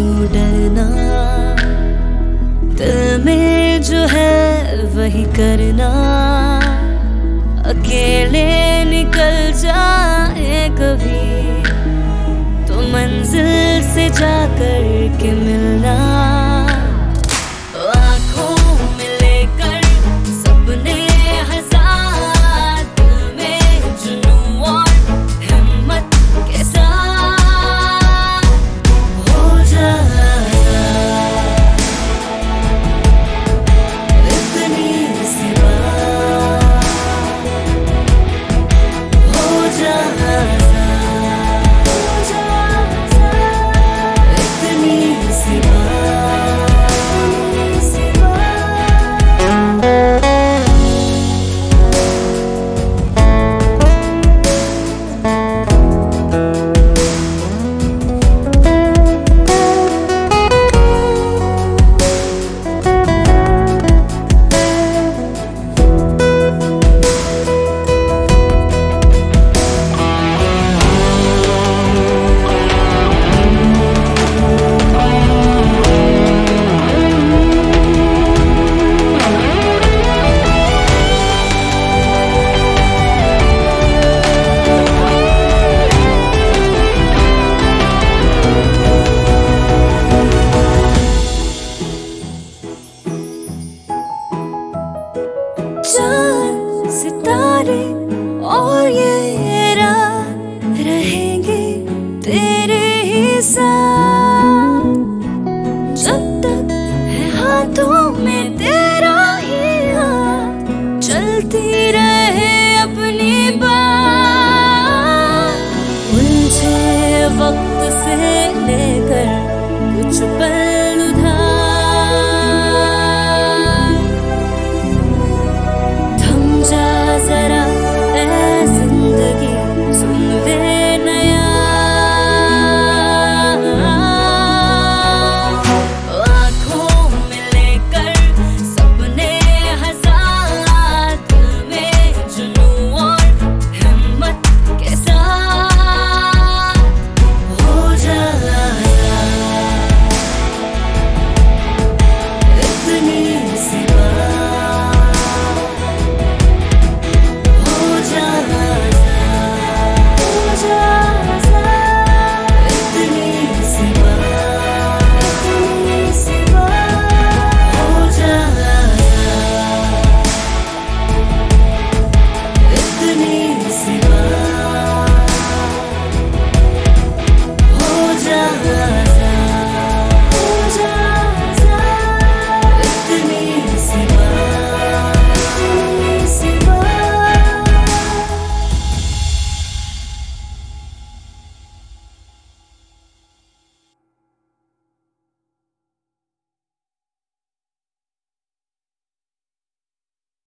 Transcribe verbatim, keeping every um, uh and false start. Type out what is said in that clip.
क्यों डरना, दिल में जो है वही करना। अकेले निकल जाए कभी तो मंजिल से जाकर के मिलना। आँखों में लेकर सपने हजार, दिल में जुनून और हिम्मत के साथ हो जाए इतनी सी बात, हो जाए इतनी सी बात, इतनी सी चांद सितारे और ये